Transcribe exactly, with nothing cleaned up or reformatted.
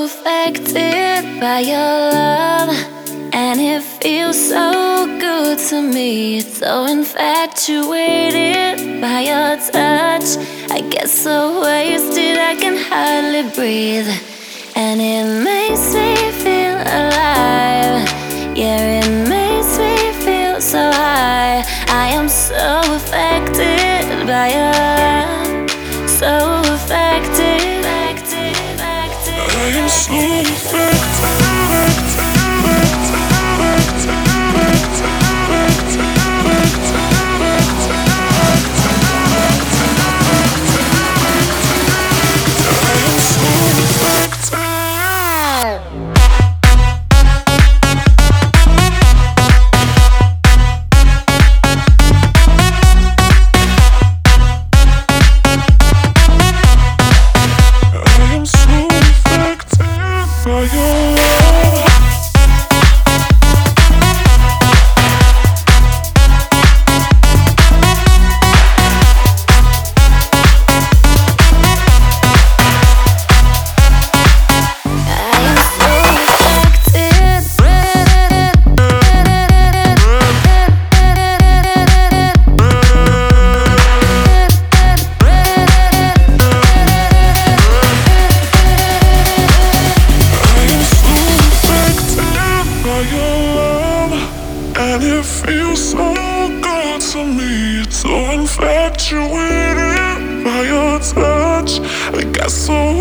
so affected by your love, and it feels so good to me. So infatuated by your touch, I get so wasted I can hardly breathe. And it makes me feel alive. Yeah, it makes me feel so high. I am so affected by your love, so affected, affected, affected. I am so affected. And it feels so good to me. So infatuated by your touch, I got so